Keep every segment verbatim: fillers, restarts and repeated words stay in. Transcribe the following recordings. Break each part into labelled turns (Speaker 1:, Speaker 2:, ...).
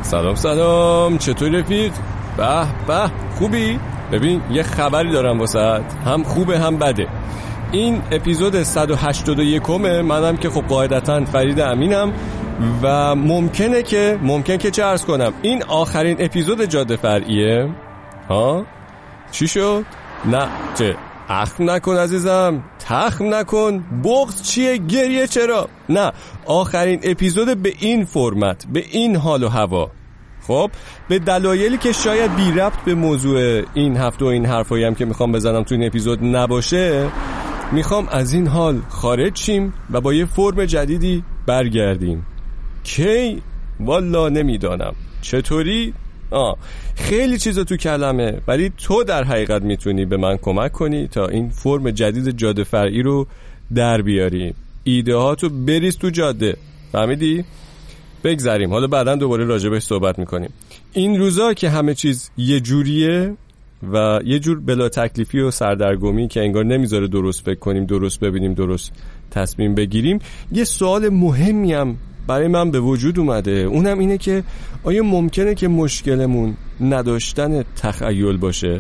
Speaker 1: سلام سلام، چطوری رفیق؟ به به، خوبی؟ ببین یه خبری دارم واسهت، هم خوبه هم بده. این اپیزود صد و هشتاد و یکمه، منم که خب قاعدتاً فرید امینم و ممکنه که ممکن که چه عرض کنم این آخرین اپیزود جاده فرعیه. ها؟ چی شد؟ نه چه؟ اخم نکن عزیزم، تخم نکن. بغض چیه؟ گریه چرا؟ نه، آخرین اپیزود به این فرمت، به این حال و هوا. خب به دلایلی که شاید بی ربط به موضوع این هفته و این حرفایی هم که میخوام بزنم تو این اپیزود نباشه، میخوام از این حال خارج شیم و با یه فرم جدیدی برگردیم. کی؟ والا نمیدانم. چطوری؟ آه خیلی چیزا تو کلمه، ولی تو در حقیقت میتونی به من کمک کنی تا این فرم جدید جاده فرعی رو در بیاریم. ایده هاتو بریز تو جاده، فهمیدی؟ بگذاریم، حالا بعداً دوباره راجبش صحبت میکنیم. این روزا که همه چیز یه جوریه و یه جور بلا تکلیفی و سردرگمی که انگار نمیذاره درست فکر کنیم، درست ببینیم، درست تصمیم بگیریم، یه سوال مهمی هم برای من به وجود اومده. اونم اینه که آیا ممکنه که مشکلمون نداشتن تخیل باشه؟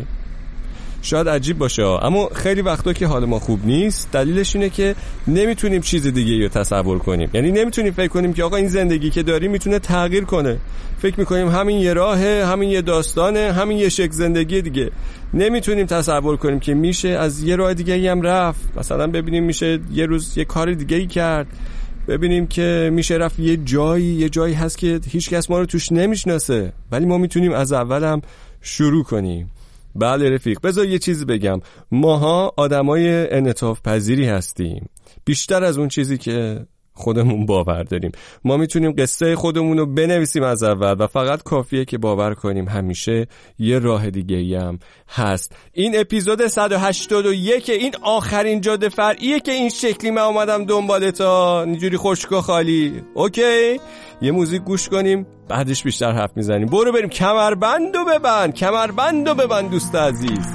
Speaker 1: شاید عجیب باشه، اما خیلی وقتا که حال ما خوب نیست، دلیلش اینه که نمیتونیم چیز دیگه رو تصور کنیم. یعنی نمیتونیم فکر کنیم که آقا این زندگی که داریم میتونه تغییر کنه. فکر میکنیم همین یه راهه، همین یه داستانه، همین یه شکل زندگی دیگه. نمیتونیم تصور کنیم که میشه از یه راه دیگه هم رفت. مثلا ببینیم میشه یه روز یه کار دیگه کرد، ببینیم که میشه رفت یه جایی، یه جایی هست که هیچ کس ما رو توش نمیشناسه، ولی ما میتونیم از اول هم شروع کنیم. بله رفیق، بذار یه چیز بگم. ماها آدمای انعطاف پذیری هستیم، بیشتر از اون چیزی که خودمون باور داریم. ما میتونیم قصه خودمون رو بنویسیم از اول و فقط کافیه که باور کنیم همیشه یه راه دیگه‌ای هم هست. این اپیزود صد و هشتاد و یک، این آخرین جاده فرعیه که این شکلی من اومدم دنبال تا اینجوری خشک و خالی. اوکی؟ یه موزیک گوش کنیم، بعدش بیشتر حرف میزنیم. برو بریم، کمربندو ببند، کمربندو ببند دوست عزیز.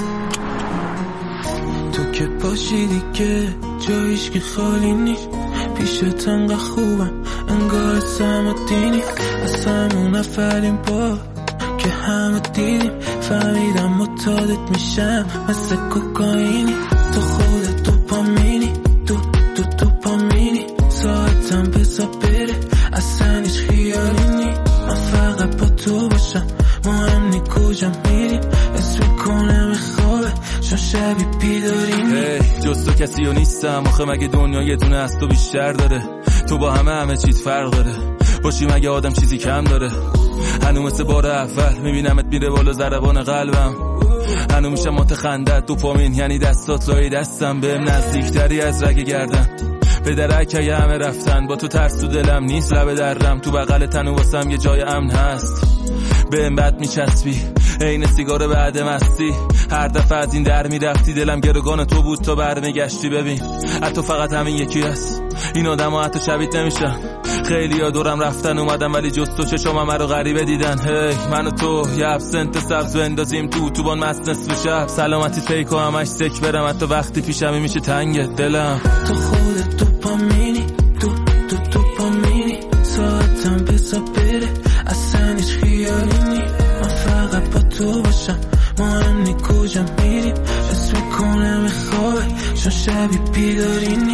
Speaker 2: تو که باشی دیگه جایش که خالی نیست، پیشت انقدر خوبم انگار سم و دینی، از همون نفرین با که همه دیدیم، فهمیدم متادت میشم مثل کوکائینی. تو خودت دوپامینی، دو دو دوپامینی، ساعتم بزا بره اصلا هیچ خیالی نی. من فقط با تو باشم، مهم نی کجا میریم، اسم کنم خوابه شو شبی بیدارینی.
Speaker 3: hey, جز تو کسی رو نیستم، آخه مگه دنیا یه دونه از تو بیشتر داره؟ تو با همه همه چیز فرق داره، باشی مگه آدم چیزی کم داره؟ هنو مثل بار اول میبینمت میره بالا ضربان قلبم، هنو میشم متخندت دوپامین، یعنی دستات لای دستم بهم نزدیکتری از رگ گردن. به درک اگه همه رفتن، با تو ترس تو دلم نیست، لب درم تو بغل تنو واسم یه جای امن هست. بهم بد میچسبی عین سیگار بعد مستی، هر دفعه از این در میرفتی دلم گروگان تو بود تا برمیگشتی. ببین حتی فقط همین یکی هست، این آدم ها حتی شبیت نمیشن. خیلی ها دورم رفتن اومدم، ولی جز تو چشام من رو غریبه دیدن. هی hey, من و تو یه ابسنت سبز بندازیم تو تو بان مست نصف شب، سلامتی فیک و همش سک برم، حتی وقتی پیشمی میشه تنگ دلم.
Speaker 2: تو خودت دوپامینی، دو دو دوپامینی، ساعتم بزا بره اصلا هیچ خیالی نی. من فقط با تو باشم، مهم نی کجا میریم، اسم کنم خوابه شو شبی بیدارینی.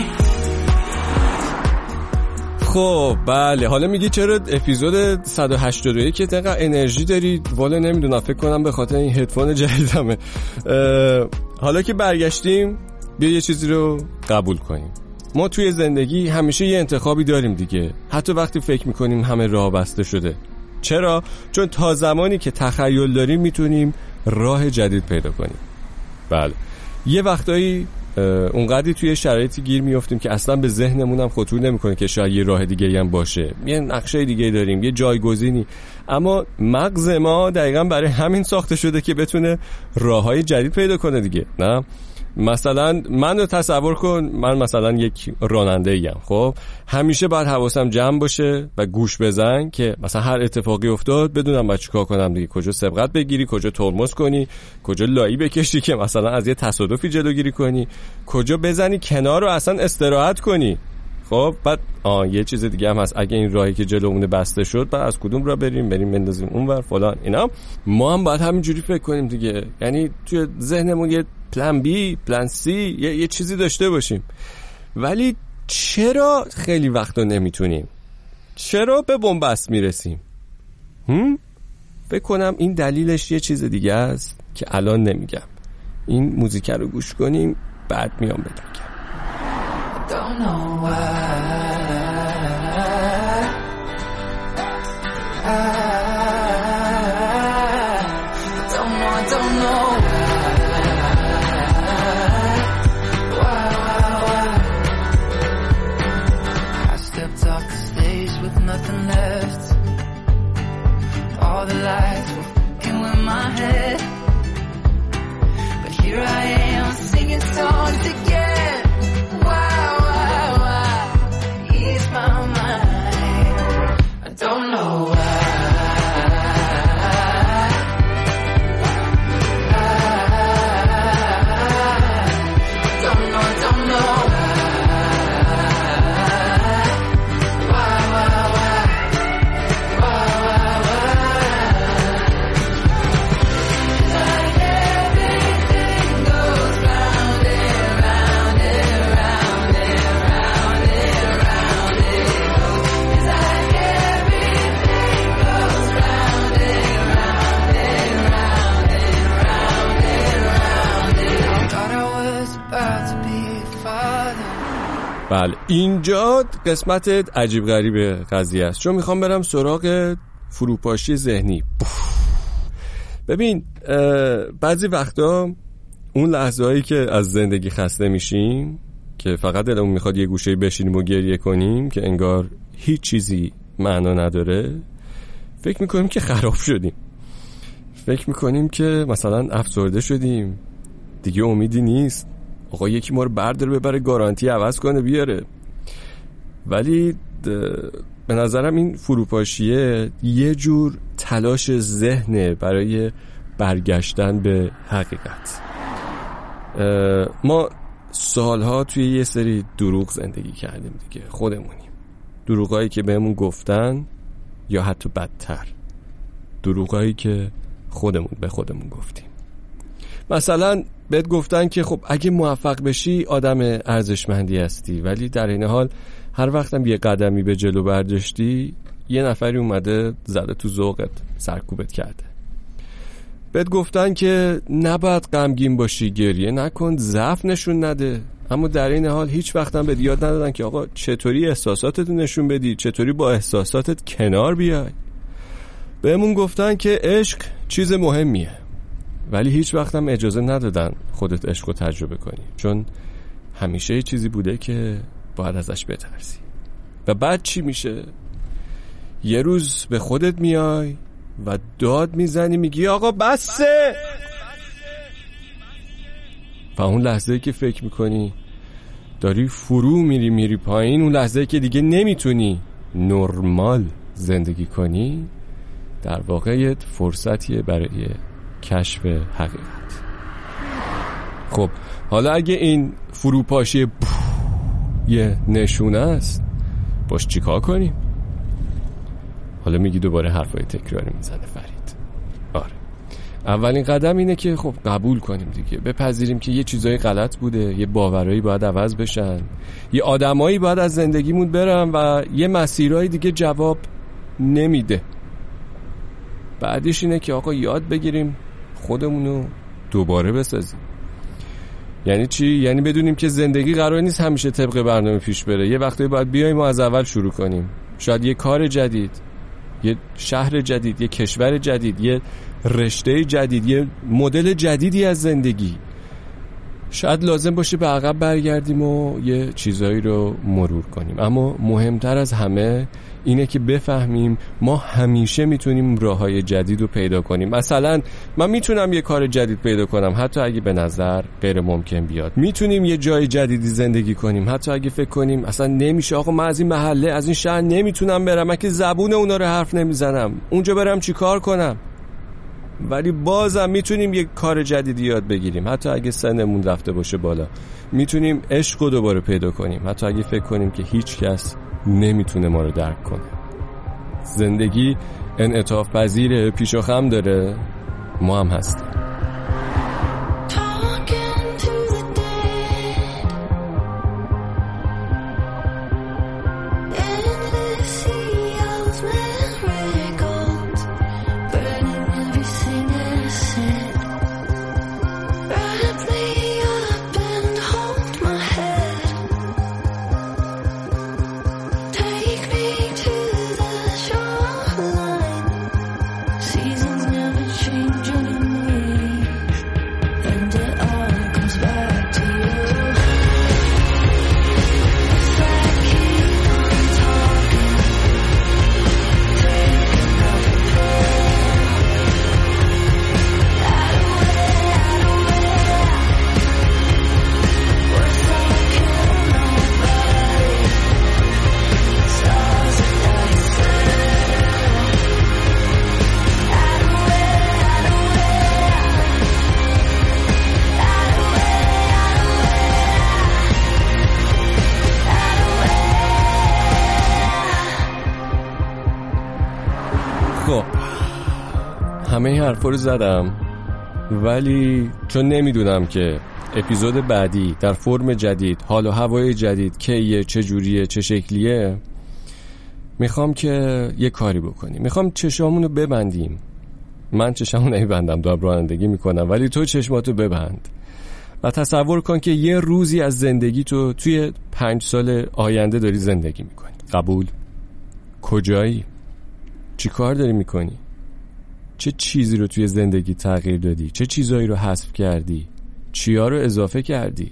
Speaker 1: خب بله، حالا میگی چرا اپیزود صد و هشتاد و یک دقیقه انرژی داری؟ والا نمیدونم، فکر کنم به خاطر این هدفون جدیدمه. حالا که برگشتیم، بیا یه چیزی رو قبول کنیم. ما توی زندگی همیشه یه انتخابی داریم دیگه، حتی وقتی فکر میکنیم همه راه بسته شده. چرا؟ چون تا زمانی که تخیل داریم میتونیم راه جدید پیدا کنیم. بله، یه وقتایی اونقدری توی شرایطی گیر میافتیم که اصلا به ذهنمون هم خطور نمیکنه که شاید یه راه دیگه هم باشه، یه نقشه دیگه داریم، یه جایگزینی، اما مغز ما دقیقاً برای همین ساخته شده که بتونه راههای جدید پیدا کنه دیگه. نه مثلا من رو تصور کن، من مثلا یک راننده ایم، خب همیشه باید حواسم جمع باشه و گوش بزن که مثلا هر اتفاقی افتاد بدونم باید چیکار کنم دیگه، کجا سبقت بگیری، کجا ترمز کنی، کجا لایی بکشی که مثلا از یه تصادفی جلوگیری کنی، کجا بزنی کنار رو اصلا استراحت کنی. خب بعد آه یه چیز دیگه هم هست، اگه این راهی که جلومون بسته شد بعد از کدوم راه بریم بریم بندازیم اونور فلان اینا، ما هم باید همینجوری فکر کنیم دیگه. یعنی توی ذهنمون یه پلن بی، پلن سی، یه, یه چیزی داشته باشیم. ولی چرا خیلی وقتا نمیتونیم؟ چرا به بنبست میرسیم؟ هم؟ فکر کنم این دلیلش یه چیز دیگه است که الان نمیگم. این موزیک رو گوش کنیم بعد میام بهت میگم.
Speaker 2: Don't know why I don't know, I don't know why, why, why, why I stepped off the stage with nothing left. All the lights were fucking with my head, but here I am singing songs again. Why, why, why? Ease my mind. I don't know why. I don't know, I don't know why. Why, why, why? Why, why, why? It's like everything goes round and round and round and round and round it goes. It's like everything goes round and round and round and round and round it. I thought I was about to be a father.
Speaker 1: بله اینجا قسمت عجیب غریب قضیه است، چون میخوام برم سراغ فروپاشی ذهنی. ببین بعضی وقتا اون لحظه هایی که از زندگی خسته میشیم که فقط دلمون میخواد یه گوشه بشینیم و گریه کنیم که انگار هیچ چیزی معنا نداره، فکر میکنیم که خراب شدیم، فکر میکنیم که مثلا افسرده شدیم، دیگه امیدی نیست، آقا یکی ما رو برداره ببره گارانتی عوض کنه بیاره. ولی به نظرم این فروپاشیه یه جور تلاش ذهنه برای برگشتن به حقیقت. ما سالها توی یه سری دروغ زندگی کردیم دیگه، خودمونیم، دروغایی که بهمون گفتن یا حتی بدتر دروغایی که خودمون به خودمون گفتیم. مثلا بهت گفتن که خب اگه موفق بشی آدم ارزشمندی هستی، ولی در این حال هر وقتم یه قدمی به جلو برداشتی یه نفری اومده زده تو ذوقت، سرکوبت کرده. بهت گفتن که نباید غمگین باشی، گریه نکن، ضعف نشون نده، اما در این حال هیچ وقتم بهت یاد ندادن که آقا چطوری احساساتت نشون بدی، چطوری با احساساتت کنار بیای. بهمون گفتن که عشق چیز مهمیه، ولی هیچ وقتم اجازه ندادن خودت عشق رو تجربه کنی، چون همیشه یه چیزی بوده که باید ازش بترسی. و بعد چی میشه؟ یه روز به خودت میای و داد میزنی، میگی آقا بسه. و اون لحظه‌ای که فکر میکنی داری فرو میری میری پایین، اون لحظه‌ای که دیگه نمیتونی نرمال زندگی کنی، در واقع یه فرصتیه برای کشف حقیقت. خب حالا اگه این فروپاشی یه نشونه است، باش چیکار کنیم؟ حالا میگی دوباره حرفای تکراری میزنه فرید. آره، اولین قدم اینه که خب قبول کنیم دیگه، بپذیریم که یه چیزای غلط بوده، یه باورایی باید عوض بشن، یه آدمایی باید از زندگیمون برن و یه مسیرهای دیگه جواب نمیده. بعدش اینه که آقا یاد بگیریم خودمونو دوباره بسازیم. یعنی چی؟ یعنی بدونیم که زندگی قرار نیست همیشه طبق برنامه پیش بره، یه وقتی باید بیایم و از اول شروع کنیم. شاید یه کار جدید، یه شهر جدید، یه کشور جدید، یه رشته جدید، یه مدل جدیدی از زندگی، شاید لازم باشه به عقب برگردیم و یه چیزایی رو مرور کنیم. اما مهمتر از همه اینه که بفهمیم ما همیشه میتونیم راههای جدید رو پیدا کنیم. مثلا من میتونم یه کار جدید پیدا کنم حتی اگه به نظر غیر ممکن بیاد. میتونیم یه جای جدیدی زندگی کنیم حتی اگه فکر کنیم اصلا نمیشه، آقا من از این محله از این شهر نمیتونم برم، من که زبون اونا رو حرف نمیزنم، اونجا برم چی کار کنم؟ ولی بازم میتونیم یک کار جدیدی یاد بگیریم. حتی اگه سنمون رفته باشه بالا، میتونیم عشق رو دوباره پیدا کنیم، حتی اگه فکر کنیم که هیچ کس نمیتونه ما رو درک کنه. زندگی انعطاف پذیره، پیش و خم داره، ما هم هستیم. خب همه این حرفا رو زدم، ولی چون نمیدونم که اپیزود بعدی در فرم جدید، حال و هوای جدید کیه، چه جوریه، چه شکلیه، میخوام که یه کاری بکنیم. میخوام چشامونو ببندیم. من چشامو نمیبندم، دارم رانندگی میکنم، ولی تو چشماتو ببند و تصور کن که یه روزی از زندگی تو توی پنج سال آینده داری زندگی میکنی. قبول؟ کجایی؟ چی کار داری میکنی؟ چه چیزی رو توی زندگی تغییر دادی؟ چه چیزایی رو حذف کردی؟ چیا رو اضافه کردی؟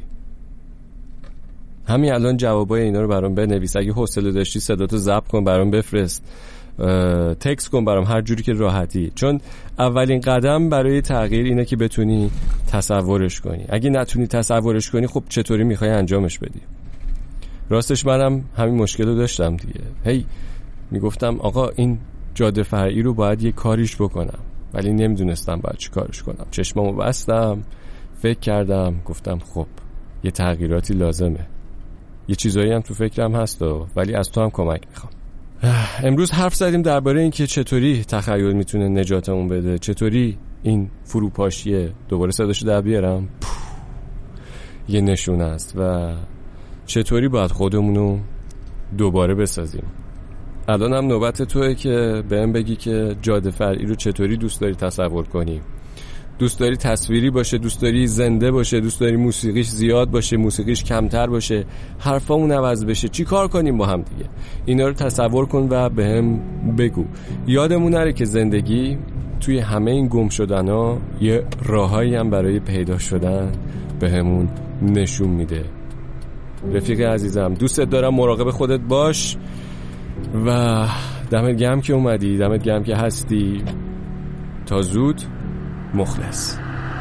Speaker 1: همین الان جوابای اینا رو برام بنویس. اگه حوصله داشتی صداتو ضبط کن برام بفرست، تکست کن برام، هر جوری که راحتی. چون اولین قدم برای تغییر اینه که بتونی تصورش کنی. اگه نتونی تصورش کنی، خب چطوری میخوای انجامش بدی؟ راستش منم همین مشکل رو داشتم دیگه. هی میگفتم آقا این جاده فرعی رو باید یه کاریش بکنم، ولی نمیدونستم باید چی کارش کنم. چشمامو بستم، فکر کردم، گفتم خب یه تغییراتی لازمه. یه چیزایی هم تو فکرم هست و ولی از تو هم کمک میخوام. امروز حرف زدیم درباره این که چطوری تخیل میتونه نجاتمون بده، چطوری این فروپاشیه، دوباره صداشو در بیارم، یه نشونه است و چطوری باید خودمونو دوباره بسازیم. الان هم نوبت توئه که بهم بگی که جاده فرعی رو چطوری دوست داری تصور کنی. دوست داری تصویری باشه، دوست داری زنده باشه، دوست داری موسیقیش زیاد باشه، موسیقیش کمتر باشه، حرفامون عوض بشه، چی کار کنیم با هم دیگه؟ اینا رو تصور کن و بهم بگو. یادمون نره که زندگی توی همه این گم شدن‌ها یه راهایی هم برای پیدا شدن بهمون نشون میده. رفیق عزیزم، دوستت دارم، مراقب خودت باش و دمت گرم که اومدی، دمت گرم که هستی. تا زود. مخلص.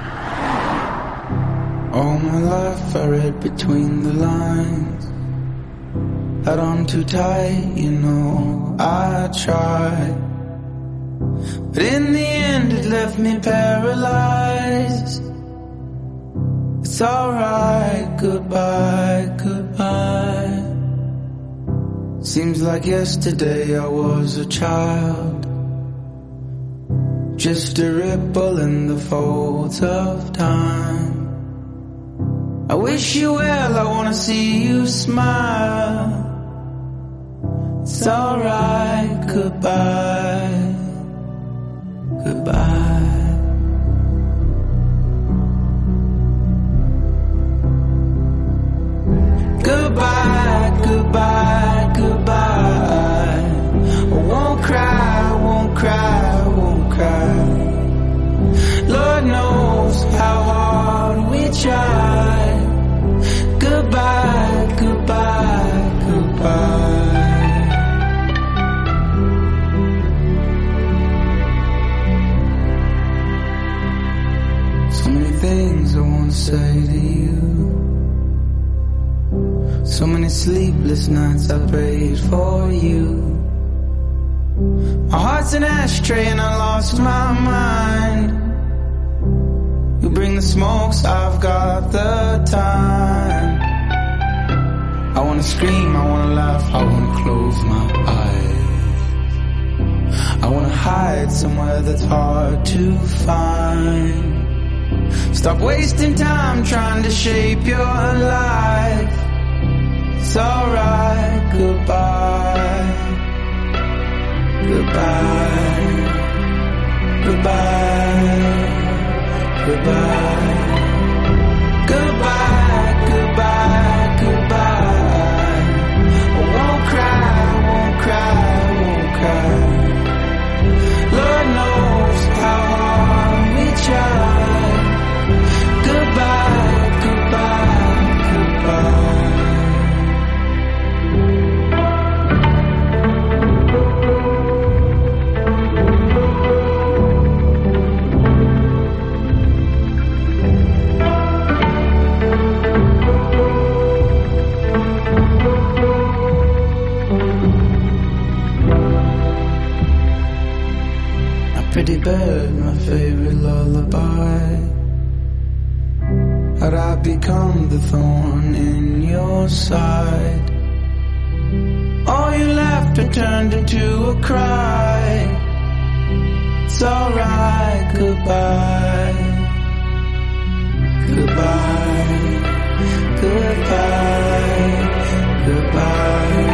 Speaker 2: All my life I read between the lines, held on too tight, you know I tried, but in the end it left me paralyzed. It's alright, goodbye, goodbye. Seems like yesterday I was a child, just a ripple in the folds of time. I wish you well, I wanna see you smile. It's alright, goodbye, goodbye. Goodbye, goodbye, goodbye. I won't cry, won't cry, won't cry. Lord knows how hard we try. Goodbye, goodbye, goodbye. So many things I want to say to you, so many sleepless nights I prayed for you. My heart heart's an ashtray and I lost my mind. You bring the smokes, I've got the time. I wanna scream, I wanna laugh, I wanna close my eyes. I wanna hide somewhere that's hard to find. Stop wasting time trying to shape your life. It's alright, goodbye. Goodbye. Goodbye. Goodbye. Goodbye, goodbye, goodbye. I won't cry, won't cry, won't cry. Lord knows how hard we try. Goodbye, goodbye, goodbye. Pretty bird, my favorite lullaby. How'd I become the thorn in your side? All your laughter turned into a cry. It's alright, goodbye. Goodbye. Goodbye. Goodbye.